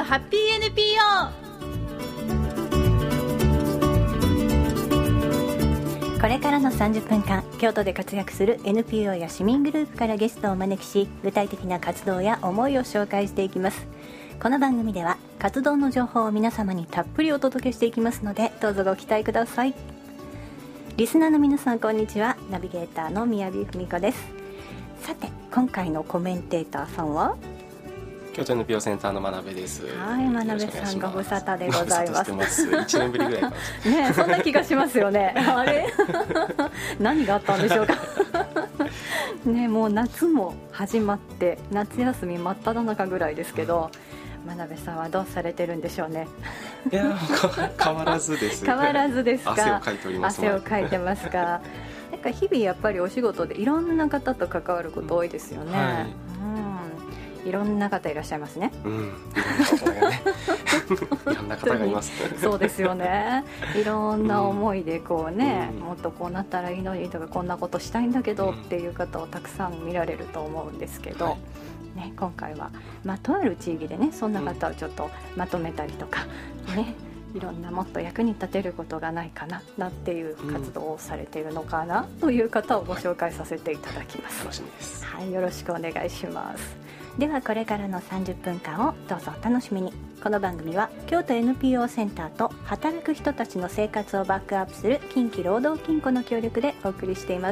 ハッピー NPO。 これからの30分間、京都で活躍する NPO や市民グループからゲストをお招きし、具体的な活動や思いを紹介していきます。この番組では活動の情報を皆様にたっぷりお届けしていきますので、どうぞご期待ください。リスナーの皆さん、こんにちは。ナビゲーターの宮城文子です。さて、今回のコメンテーターさんは京都 NPO センターの真鍋です。 はい、真鍋さんご無沙汰でございます。 1年ぶりぐらいかもしれないね、そんな気がしますよね。あれ何があったんでしょうかね、もう夏も始まって夏休み真っ只中ぐらいですけど、真鍋さんはどうされてるんでしょうね。 いや、変わらずです。 変わらずですか。 汗をかいております。 汗をかいてますか。なんか日々やっぱりお仕事でいろんな方と関わること多いですよね。はい、いろんな方いらっしゃいますね。 いろんな方がねいろんな方がいますそうですよね。いろんな思いでこうね、もっとこうなったらいいのにとか、こんなことしたいんだけどっていう方をたくさん見られると思うんですけど、ね、今回は、とある地域でね、そんな方をちょっとまとめたりとかね、いろんなもっと役に立てることがないかななんていう活動をされているのかなという方をご紹介させていただきます。 楽しみです。 はい、よろしくお願いします。ではこれからの30分間をどうぞお楽しみに。この番組は京都 NPO センターと働く人たちの生活をバックアップする近畿労働金庫の協力でお送りしています。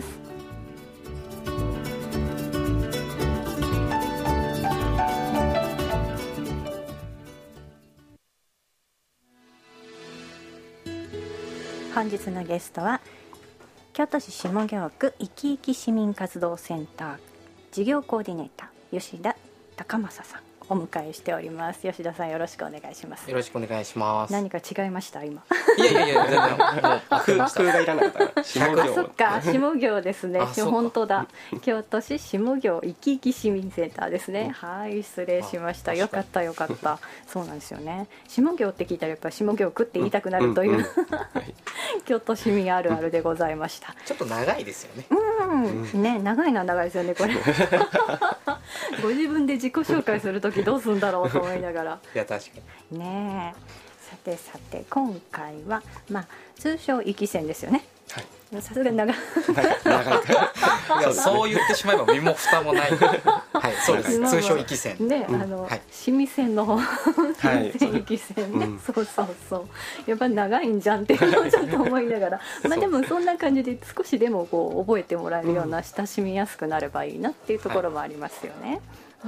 本日のゲストは京都市下京区いきいき市民活動センター事業コーディネーター吉田隆正さんお迎えしております。吉田さん、よろしくお願いします。 よろしくお願いします。 何か違いました今？ いや全然空がいらなかった下京。 そっか、下京ですね。本当だ。京都市下京いきいき市民センターですね。はい、失礼しました。よかったよかった。そうなんですよね。下京って聞いたらやっぱり下京区って言いたくなるという京都市民あるあるでございました。 ちょっと長いですよね。 ね、長いのは長いですよねこれご自分で自己紹介するときどうするんだろうと思いながらいや確かにねえ。さて今回は通称壱岐線ですよね。 はい、 さすがに長いいやそう言ってしまえば身も蓋もないはい、そうです。通称壱岐線ね、市民線の方壱岐線ね、そうやっぱ長いんじゃんっていうのをちょっと思いながらでもそんな感じで少しでもこう覚えてもらえるような、親しみやすくなればいいなっていうところもありますよね。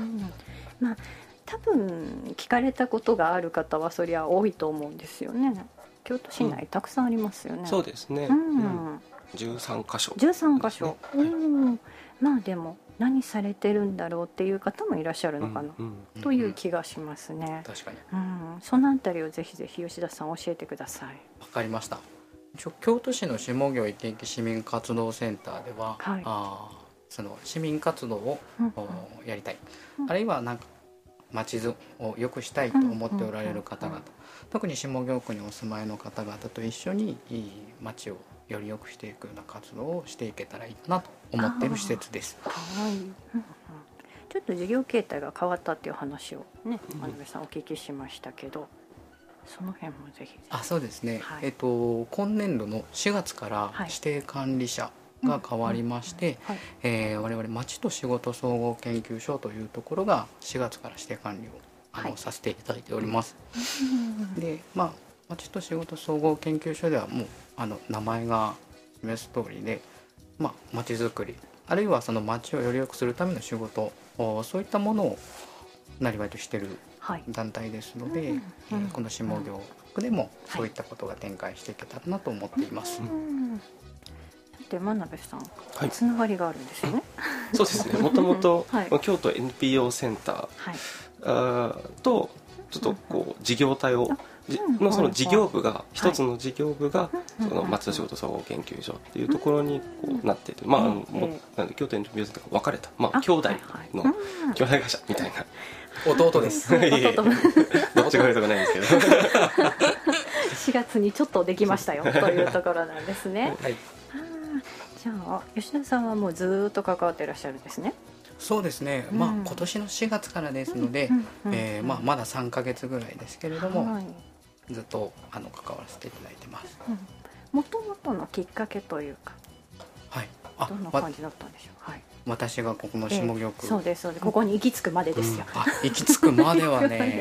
多分聞かれたことがある方はそりゃ多いと思うんですよね。京都市内たくさんありますよね。 そうですね、13カ所 13カ所、でも何されてるんだろうっていう方もいらっしゃるのかな、という気がしますね。 確かに、 そのあたりをぜひぜひ吉田さん教えてください。 わかりました。京都市の下京いきいき市民活動センターでは、その市民活動をやりたい、あるいはなんか街を良くしたいと思っておられる方々、特に下京区にお住まいの方々と一緒にいい街をより良くしていくような活動をしていけたらいいかなと思っている施設です。 ちょっと事業形態が変わったっていう話をね、真鍋さんお聞きしましたけど、その辺もぜひ。 そうですね、今年度の4月から指定管理者が変わりまして、我々町と仕事総合研究所というところが4月から指定管理をさせていただいております。で、町と仕事総合研究所ではもう名前が示す通りで、町づくりあるいはその町をより良くするための仕事、そういったものをなりわいとしている団体ですので、この下京区でもそういったことが展開していけたらなと思っています。 で真鍋さん、つながりがあるんですよね。 そうですね、もともと京都 NPO センターとちょっとこう事業体をのその事業部が一つの事業部がその町田仕事総合研究所っていうところにこうなっていて、京都 NPO センターが分かれた兄弟の兄弟会社みたいな。 弟です。 どっちが上とかないんですけど 4月にちょっとできましたよというところなんですね。じゃあ吉田さんはもうずっと関わっていらっしゃるんですね。 そうですね、今年の4月からですので、まだ3ヶ月ぐらいですけれども、ずっと関わらせていただいてます。 もともとのきっかけというか、どんな感じだったんでしょう。 私がここの下京区、 そうですここに行き着くまでですよ。 行き着くまではね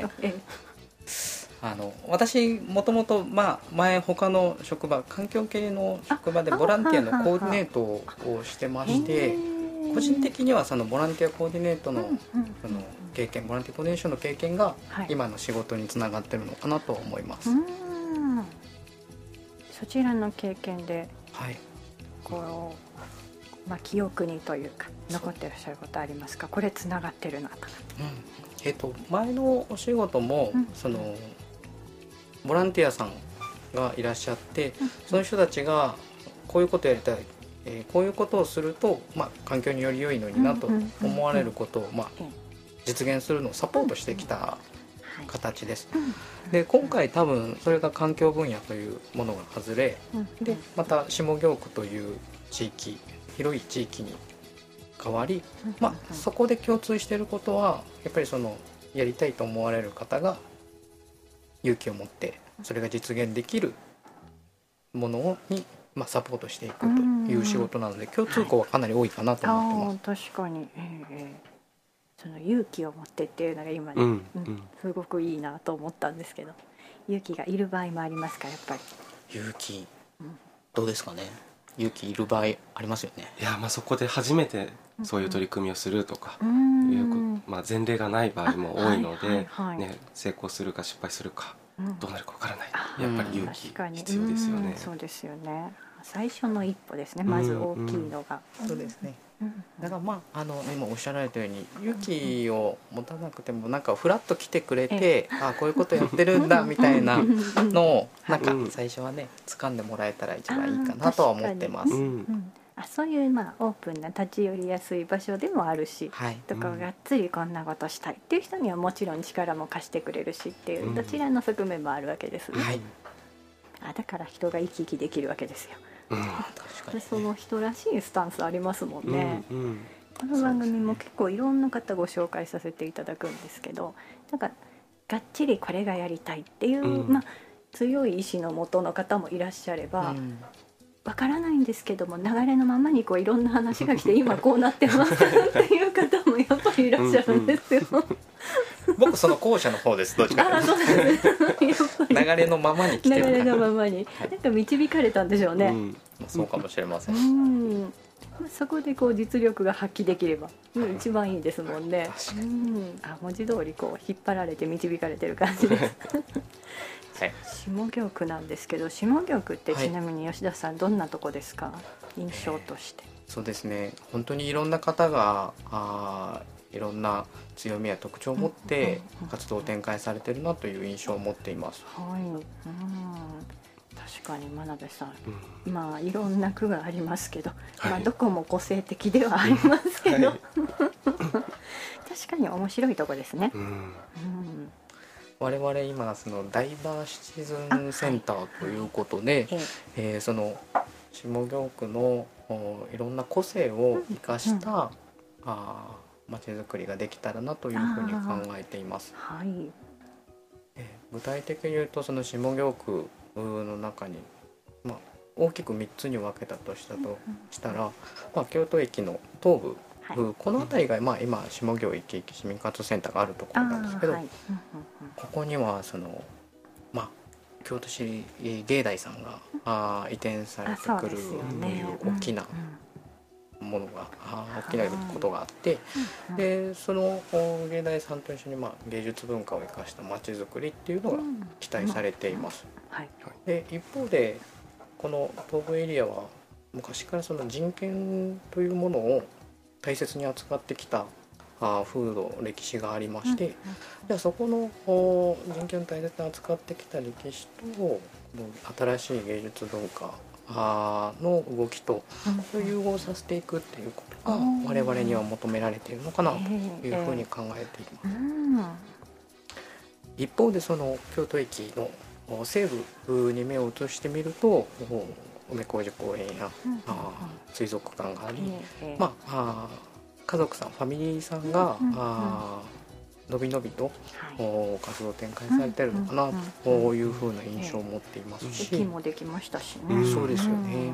私もともと前他の職場、環境系の職場でボランティアのコーディネートをしてまして、個人的にはそのボランティアコーディネートのその経験、ボランティアコーディネーションの経験が今の仕事につながってるのかなと思います。 そちらの経験で、こう記憶にというか残ってらっしゃることありますか？これつながってるなと。 前のお仕事も、そのボランティアさんがいらっしゃって、その人たちがこういうことやりたい、こういうことをすると、環境により良いのになと思われることを、実現するのをサポートしてきた形です。で今回多分それが環境分野というものが外れ、でまた下京区という地域、広い地域に変わり、そこで共通していることはやっぱりそのやりたいと思われる方が勇気を持ってそれが実現できるものにサポートしていくという仕事なので、共通項はかなり多いかなと思ってます。 確かに、その勇気を持ってっていうのが今ね、すごくいいなと思ったんですけど、勇気がいる場合もありますか？やっぱり勇気、どうですかね。勇気いる場合ありますよね。 いや、そこで初めてそういう取り組みをするとかいう前例がない場合も多いので、成功するか失敗するかどうなるかわからない、やっぱり勇気必要ですよね。 そうですよね。最初の一歩ですね、まず大きいのが。 そうですね。だから今おっしゃられたように勇気を持たなくてもフラッと来てくれて、こういうことやってるんだみたいなのを最初はね掴んでもらえたら一番いいかなとは思ってます。 そういうオープンな立ち寄りやすい場所でもあるし、とかがっつりこんなことしたいっていう人にはもちろん力も貸してくれるしっていう、どちらの側面もあるわけですね。だから人が生き生きできるわけですよ。その人らしいスタンスありますもんね。この番組も結構いろんな方ご紹介させていただくんですけど、がっちりこれがやりたいっていう、強い意志のもとの方もいらっしゃれば、わからないんですけども流れのままにいろんな話が来て今こうなってますっていう方もやっぱりいらっしゃるんですよ。 僕その後者の方です。どっちかというと流れのままに来てる。 流れのままに導かれたんでしょうね。 そうかもしれません。 そこで実力が発揮できれば一番いいですもんね。文字通り引っ張られて導かれてる感じです。下京区なんですけど、下京区ってちなみに吉田さんどんなとこですか？印象として。 そうですね、本当にいろんな方がいろんな強みや特徴を持って活動を展開されてるなという印象を持っています。 確かに真鍋さん、いろんな区がありますけど、どこも個性的ではありますけど、確かに面白いとこですね。 我々今そのダイバーシティズンセンターということで、その下京区のいろんな個性を生かしたまちづくりができたらなというふうに考えています。具体的に言うとその下京区の中に、大きく3つに分けたとしたら、京都駅の東部、この辺りが、今下京駅市民活動センターがあるところなんですけど、ここにはその、京都市芸大さんが移転されてくるという大きなものが大きなことがあって、でその芸大さんと一緒に芸術文化を生かした街づくりっていうのが期待されています。で一方でこの東部エリアは昔からその人権というものを大切に扱ってきた風土歴史がありまして、じゃあそこの人権を大切に扱ってきた歴史と新しい芸術文化の動きと融合させていくっていうことが我々には求められているのかなというふうに考えています。一方でその京都駅の西部に目を移してみると梅小路公園や水族館があり、 家族さんファミリーさんが、のびのびと、活動展開されてるのかなというふうな印象を持っていますし、 駅もできましたしね。 そうですよね。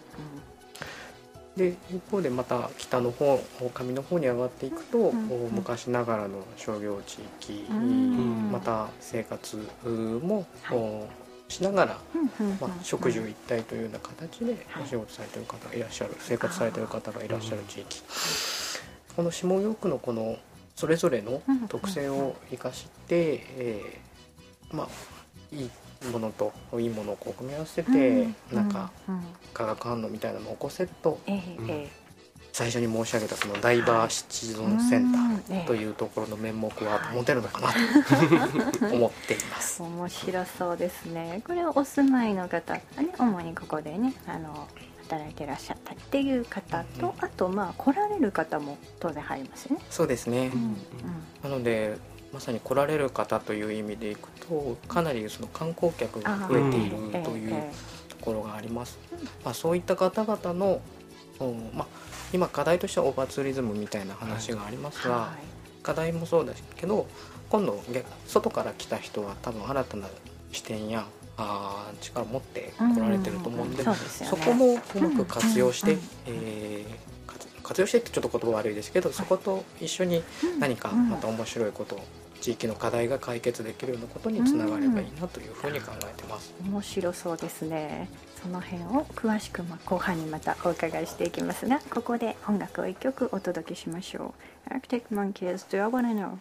で一方でまた北の方上の方に上がっていくと、昔ながらの商業地域、また生活も、しながら、食住一体というような形でお仕事されている方がいらっしゃる、生活されている方がいらっしゃる地域、この下京区のこのそれぞれの特性を生かして、いいものといいものをこう組み合わせて、なんか化学反応みたいなのを起こせと、最初に申し上げたそのダイバーシティゾンセンターというところの面目は持てるのかなと思っています。 面白そうですね。これはお住まいの方、主にここでね働いてらっしゃったっていう方と、あと来られる方も当然入りますよね。 そうですね、なのでまさに来られる方という意味でいくとかなりその観光客が増えているというところがあります。そういった方々の、今課題としてはオーバーツーリズムみたいな話がありますが、課題もそうだけど今度外から来た人は多分新たな視点や力を持って来られてると思うんで、そこもうまく活用して、活用してってちょっと言葉悪いですけど、そこと一緒に何かまた面白いこと、地域の課題が解決できるようなことにつながればいいなというふうに考えてます。 面白そうですね。その辺を詳しく後半にまたお伺いしていきますが、ここで音楽を1曲お届けしましょう。 Arctic Monkeys Do I Wanna Know。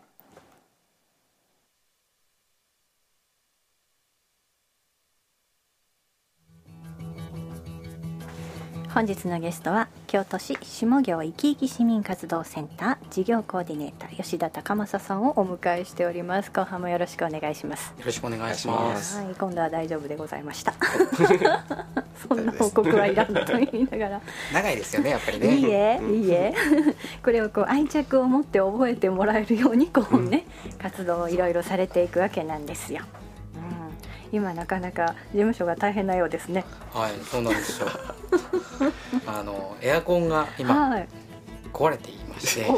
本日のゲストは京都市下京いきいき市民活動センター事業コーディネーター吉田孝正さんをお迎えしております。後半もよろしくお願いします。 よろしくお願いします。 今度は大丈夫でございましたそんな報告はいらんと言いながら長いですよね、やっぱりね。 いいえこれを愛着を持って覚えてもらえるように活動をいろいろされていくわけなんですよ。今なかなか事務所が大変なようですね。 はい、そうなんですよエアコンが今、壊れていまして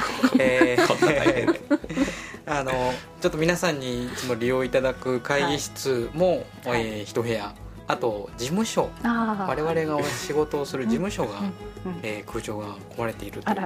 ちょっと皆さんにいつも利用いただく会議室も、一部屋、あと事務所、我々が仕事をする事務所が、空調が壊れているという。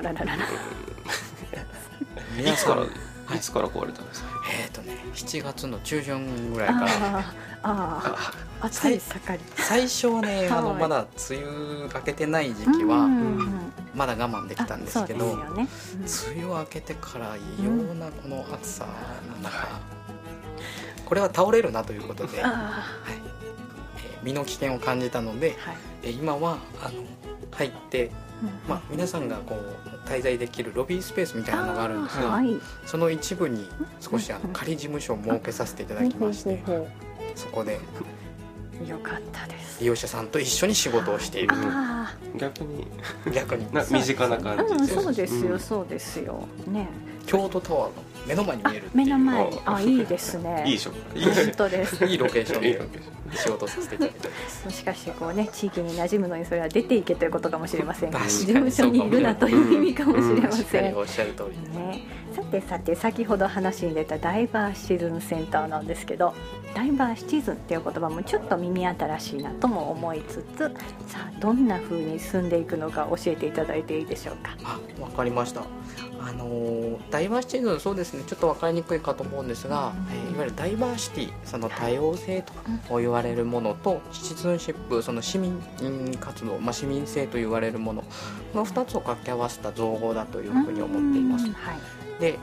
皆さんいつから壊れたんですか ？7月の中旬ぐらいから暑い盛り。 最初はね、まだ梅雨明けてない時期はまだ我慢できたんですけど、梅雨明けてから異様なこの暑さの中、これは倒れるなということで、身の危険を感じたので、今は入って皆さんがこう滞在できるロビースペースみたいなのがあるんですが、その一部に少し仮事務所を設けさせていただきまして、そこでよかったです。 利用者さんと一緒に仕事をしている。 逆に身近な感じで。 そうですよ、そうですよね。 京都タワーの目の前に見えるっていう。 目の前に、いいですね。 いいでしょ。 本当です。 いいロケーションで仕事させていただいております。 しかし地域に馴染むのにそれは出ていけということかもしれません。事務所にいるなという意味かもしれません。 おっしゃる通りね。さて先ほど話に出たダイバーシズンセンターなんですけど、ダイバーシティズンっていう言葉もちょっと耳新しいなとも思いつつ、さあどんな風に進んでいくのか教えていただいていいでしょうか。 わかりました。ダイバーシティズン、そうですね、ちょっと分かりにくいかと思うんですが、いわゆるダイバーシティ、その多様性と言われるものと、シチズンシップ、その市民活動、市民性と言われるものの2つを掛け合わせた造語だというふうに思っています。で、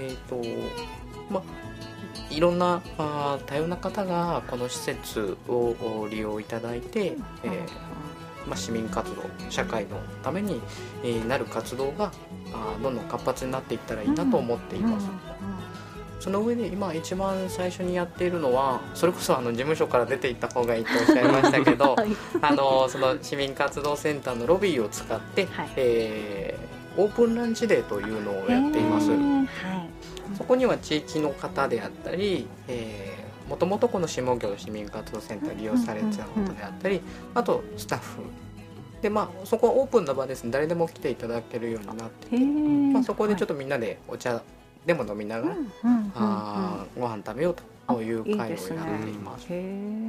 いろんな多様な方がこの施設を利用いただいて、市民活動、社会のためになる活動がどんどん活発になっていったらいいなと思っています。その上で今一番最初にやっているのは、それこそ事務所から出ていった方がいいとおっしゃいましたけどその市民活動センターのロビーを使って、オープンランチデーというのをやっています。そこには地域の方であったり、もともとこの下京市民活動センター利用されてたことであったり、あとスタッフでそこはオープンな場ですね。誰でも来ていただけるようになってて、そこでちょっとみんなでお茶でも飲みながら、ご飯食べようという会をやっています。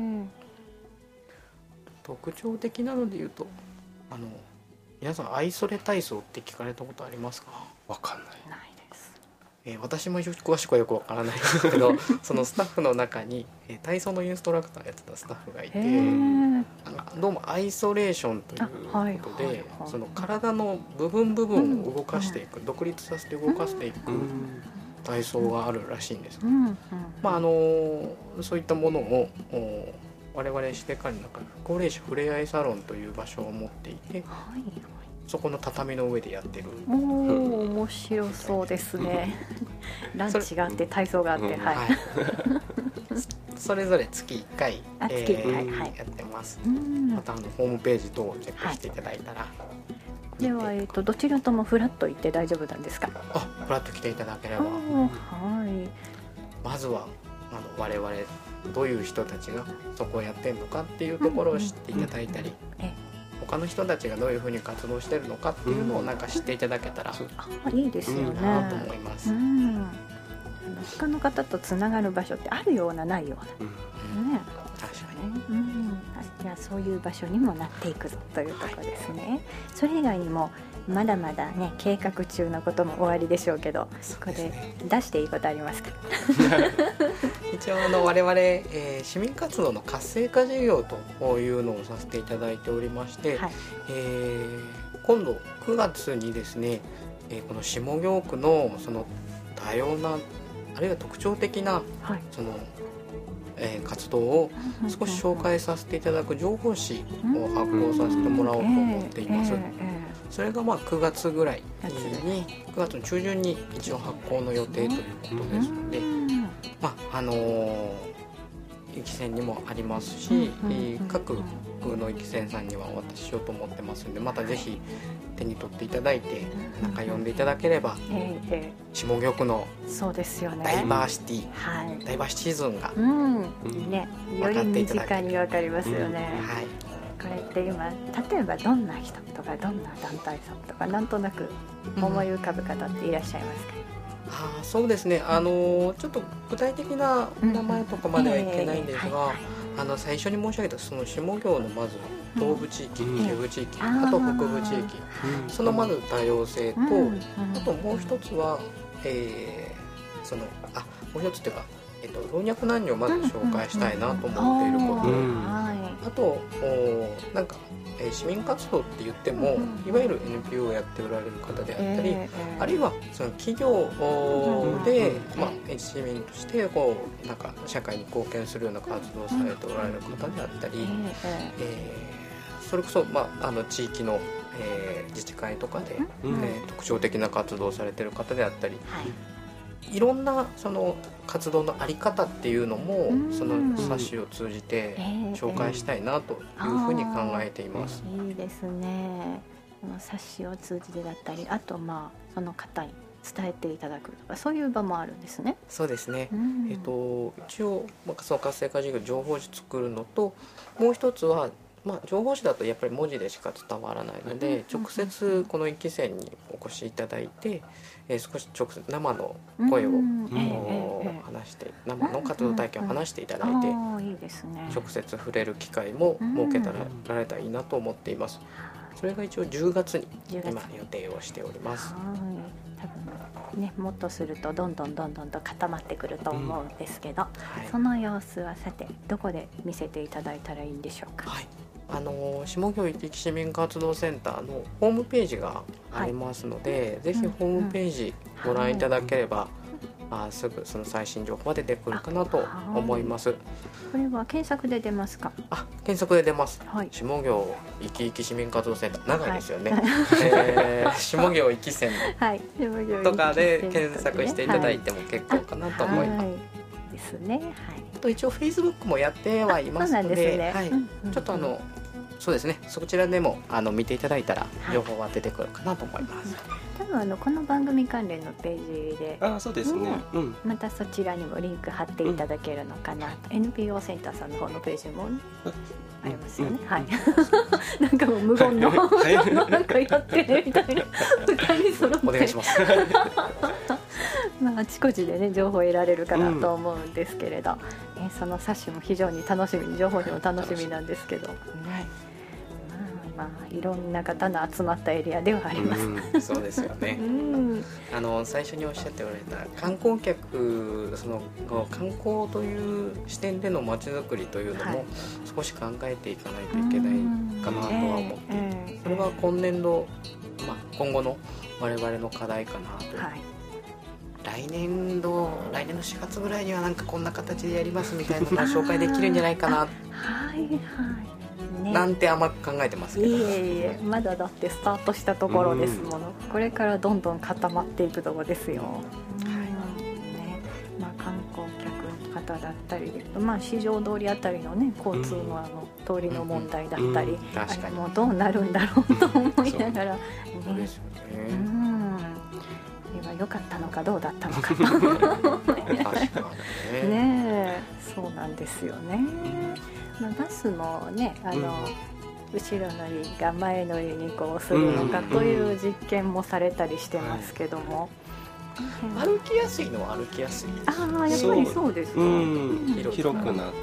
特徴的なので言うと皆さん愛それ体操って聞かれたことありますか？ わかんないです。 私も詳しくはよくわからないんですけどそのスタッフの中に体操のインストラクターやってたスタッフがいて、どうもアイソレーションということで、その体の部分を動かしていく、独立させて動かしていく体操があるらしいんです。そういったものを我々指定管理の中で高齢者ふれあいサロンという場所を持っていて、そこの畳の上でやってる。 面白そうですねランチがあって体操があって、 それぞれ月1回やってます。またホームページ等をチェックしていただいたら、 では、どちらともフラッと行って大丈夫なんですか？ フラッと来ていただければ、まずは我々どういう人たちがそこをやってるのかっていうところを知っていただいたり、他の人たちがどういうふうに活動してるのかっていうのを知っていただけたらいいですよね。 いいなと思います。 他の方とつながる場所ってあるようなないような、 確かに、 じゃあそういう場所にもなっていくぞというところですね。それ以外にもまだまだね計画中のことも終わりでしょうけど、ここで出していいことありますか？ 一応我々、市民活動の活性化事業というのをさせていただいておりまして、今度9月にですね、この下京区のその多様なあるいは特徴的な、その活動を少し紹介させていただく情報誌を発行させてもらおうと思っています。それが9月ぐらいに9月の中旬に一応発行の予定ということですので、駅船にもありますし、各区の駅船さんにはお渡ししようと思ってますので、またぜひ手に取っていただいて中読んでいただければ、下京区のダイバーシティ、ダイバーシティズンがより身近に分かりますよね。これって今例えばどんな人とかどんな団体さんとかなんとなく思い浮かぶ方っていらっしゃいますか？ そうですね、ちょっと具体的な名前とかまではいけないんですが、最初に申し上げたその下京のまず東部地域、中部地域、あと北部地域、そのまず多様性と、あともう一つは、もう一つというか、老若男女をまず紹介したいなと思っていること、あと市民活動って言っても、いわゆる NPO をやっておられる方であったり、あるいはその企業で、市民として社会に貢献するような活動をされておられる方であったり、それこそ、地域の、自治会とかで、特徴的な活動をされている方であったり、いろんなその活動の在り方っていうのもその冊子を通じて紹介したいなというふうに考えています。 いいですね。この冊子を通じてだったり、あとその方に伝えていただくとか、そういう場もあるんですね。 そうですね、一応その活性化事業情報誌作るのと、もう一つは情報誌だとやっぱり文字でしか伝わらないので、直接この駅船にお越しいただいて、少し直接生の声を話して、生の活動体験を話していただいて、直接触れる機会も設けられたらいいなと思っています。それが一応10月に今予定をしております。 多分ね、もっとするとどんどんと固まってくると思うんですけど、その様子はさてどこで見せていただいたらいいんでしょうか？ 下京域市民活動センターのホームページがありますので、ぜひホームページご覧いただければ、すぐその最新情報が出てくるかなと思います。 これは検索で出ますか？ 検索で出ます。下京いきいき市民活動センター、長いですよね。下京いきセンとかで検索していただいても結構かなと思います。 ですね。 あと一応 Facebook もやってはいますので、ちょっとそうですね、そちらでも見ていただいたら情報は出てくるかなと思います。 多分この番組関連のページで、 そうですね、 またそちらにもリンク貼っていただけるのかなと、NPO センターさんの方のページも、ありますよね、はいなんかもう無言のなんかやってねみたいな2人揃ってお願いしますあちこちでね情報を得られるかなと思うんですけれど、その冊子も非常に楽しみ、情報誌も楽しみなんですけど、いろんな方の集まったエリアではあります、 そうですよね、最初におっしゃっておられた観光客、その観光という視点でのまちづくりというのも少し考えていかないといけないかなとは思っていて、それは今年度、今後の我々の課題かなと、来年の4月ぐらいにはなんかこんな形でやりますみたいなのを紹介できるんじゃないかななんて甘く考えてますけど、 まだだってスタートしたところですもの、これからどんどん固まっていくところですよ、観光客の方だったり、市場通りあたりのね交通の通りの問題だったり、あれもどうなるんだろうと思いながら、 そうですよね、 良かったのかどうだったのかとね、そうなんですよね。バスもね後ろ乗りが前乗りにこうするのかという実験もされたりしてますけども、 歩きやすいのは歩きやすいですやっぱりそうですか、 広くなって、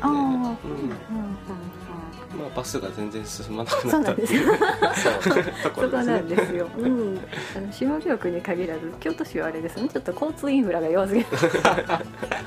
バスが全然進まなくなったっていうそこなんですよ、下京区に限らず京都市はあれですね、ちょっと交通インフラが弱すぎる確か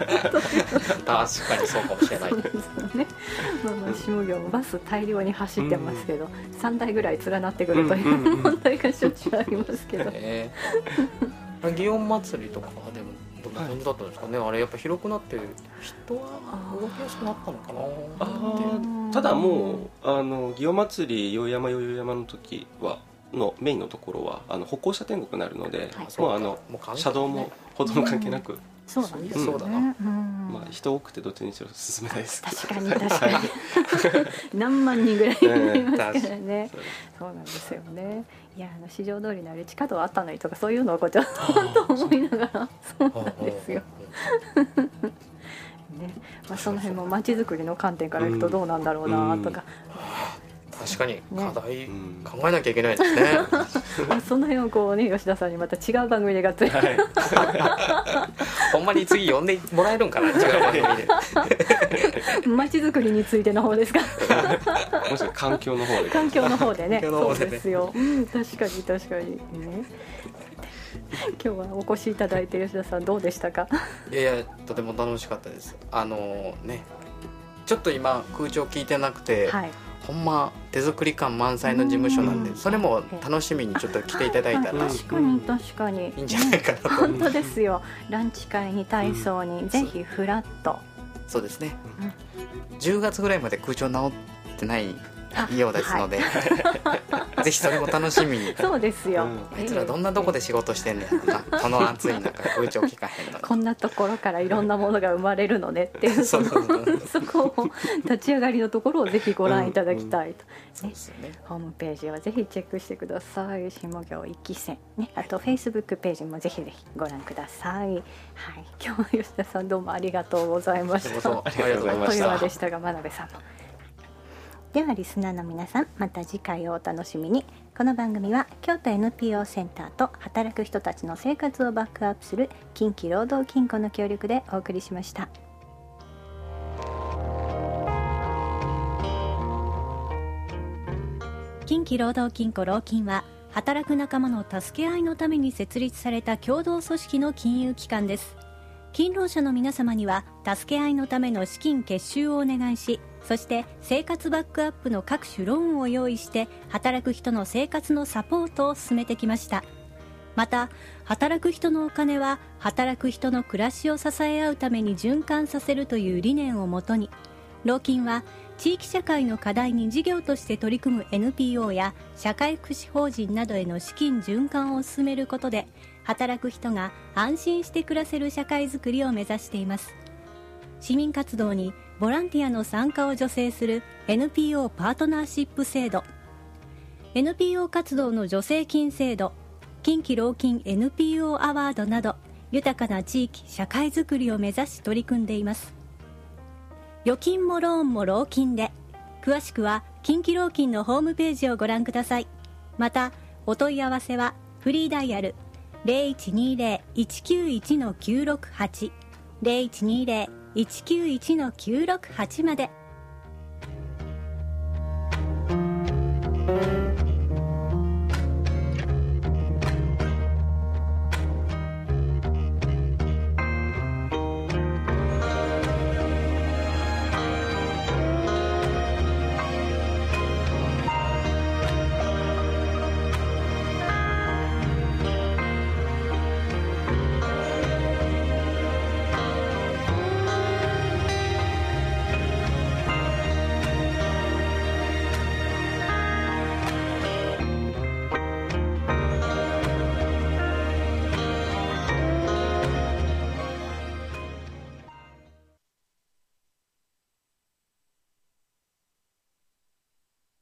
にそうかもしれないそうですよね、下京もバス大量に走ってますけど、3台ぐらい連なってくるという問題がしょっちゅうありますけど、 祇園祭りとかでもどんな感じだったんですかね、あれやっぱ広くなって人は動きやすくなったのかな。 ただもう祇園祭り宵山の時はのメインのところは歩行者天国になるので、もう車道も歩道も関係なく、 そうなんですよね、 人多くてどっちにしろ進めないです。 確かに何万人ぐらいいますからねそうなんですよね。いや市場通りのあれ地下道あったのにとかそういうのをちょっと思いながらそうなんですよその辺も街づくりの観点からいくとどうなんだろうなとか、 確かに課題考えなきゃいけないですねその辺をこうね吉田さんにまた違う番組でがっつり、 ほんまに次呼んでもらえるんかな、違う番組で街づくりについての方ですかもしくは環境の方でねそうですよ、確かにね今日はお越しいただいて吉田さんどうでしたか。 いやとても楽しかったです。ちょっと今空調聞いてなくて、ほんま手作り感満載の事務所なんで、それも楽しみにちょっと来ていただいたら確かにいいんじゃないかなと、 本当ですよ。ランチ会に体操にぜひフラッと、 そうですね、10月ぐらいまで空調直ってないようですので、ぜひそれも楽しみに。 そうですよ、 あいつらどんなとこで仕事してんねんな、この暑い中空調聞かへんのにこんなところからいろんなものが生まれるのねっていうそこを立ち上がりのところをぜひご覧いただきたいと、ホームページをぜひチェックしてください。下京1期生、あとフェイスブックページもぜひぜひご覧ください。今日は吉田さんどうもありがとうございました。 ありがとうございました。 という間でしたが真鍋さんも。ではリスナーの皆さん、また次回をお楽しみに。この番組は京都 NPO センターと働く人たちの生活をバックアップする近畿労働金庫の協力でお送りしました。近畿労働金庫労金は働く仲間の助け合いのために設立された共同組織の金融機関です。勤労者の皆様には助け合いのための資金結集をお願いし、そして生活バックアップの各種ローンを用意して働く人の生活のサポートを進めてきました。また働く人のお金は働く人の暮らしを支え合うために循環させるという理念をもとに、労金は地域社会の課題に事業として取り組む NPO や社会福祉法人などへの資金循環を進めることで、働く人が安心して暮らせる社会づくりを目指しています。市民活動にボランティアの参加を助成する NPO パートナーシップ制度、NPO 活動の助成金制度、 近畿老金 NPO アワードなど豊かな地域社会づくりを目指し取り組んでいます。預金もローンも老金で、詳しくは近畿老金のホームページをご覧ください。またお問い合わせはフリーダイヤル 0120-191-968 0120-191-968まで。